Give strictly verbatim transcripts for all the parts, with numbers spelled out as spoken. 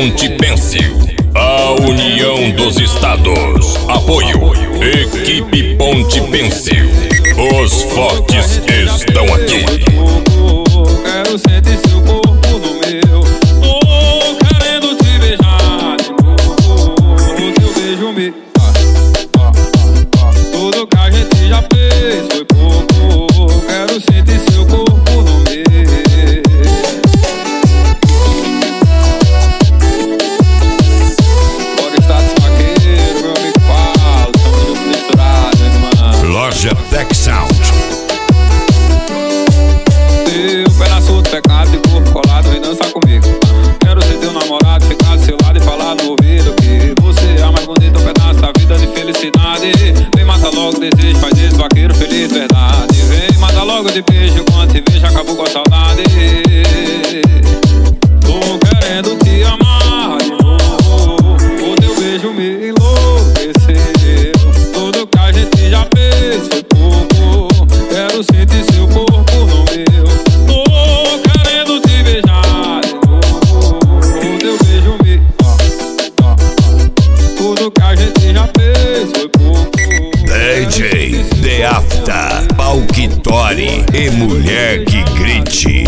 Ponte Pêncil, a união dos estados. Apoio, Equipe Ponte Pêncil. Os fortes estão aqui. Quero sentir seu corpo no meu. Tô querendo te beijar de novo. O teu beijo me... Ah, ah, ah, ah. Tudo que a gente já fez foi pouco. Quero sentir seu corpo no meu. Pode estar de saqueiro, meu amigo Paulo. Estamos juntos misturados, irmão. Loja Tech Sound. Teu pedaço de pecado de corpo colado, vem dançar comigo. Quero ser teu namorado, ficar do seu lado e falar no ouvido que você é a mais bonita, um pedaço da vida de felicidade. Vem, mata logo o desejo, faz esse vaqueiro feliz, verdade. Vem, mata logo de beijo, quando te vejo acabou com a saudade. Tô querendo te amar de novo, o teu beijo me enlouqueceu. Tudo que a gente já fez foi pouco. Quero sentir seu corpo no meu. Tô querendo te beijar de novo. O teu beijo me... Ah, ah, ah. Tudo que a gente já fez foi pouco. D J The After, Palquitori e mulher que grite.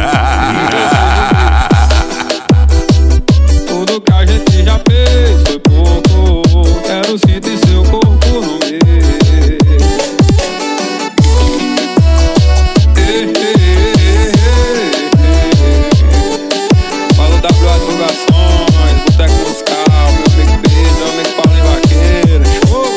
Tudo que a gente já fez foi pouco. Quero sentir seu corpo no meu. Fala W A Divulgações, Boteco Musical, meu amigo Pedro, meu amigo Paulinho Vaqueiro. Show!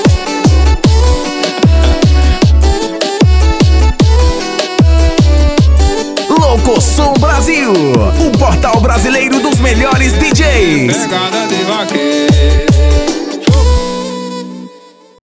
Locosom Brasil, o portal brasileiro dos melhores D Js. Pegada de vaqueiro.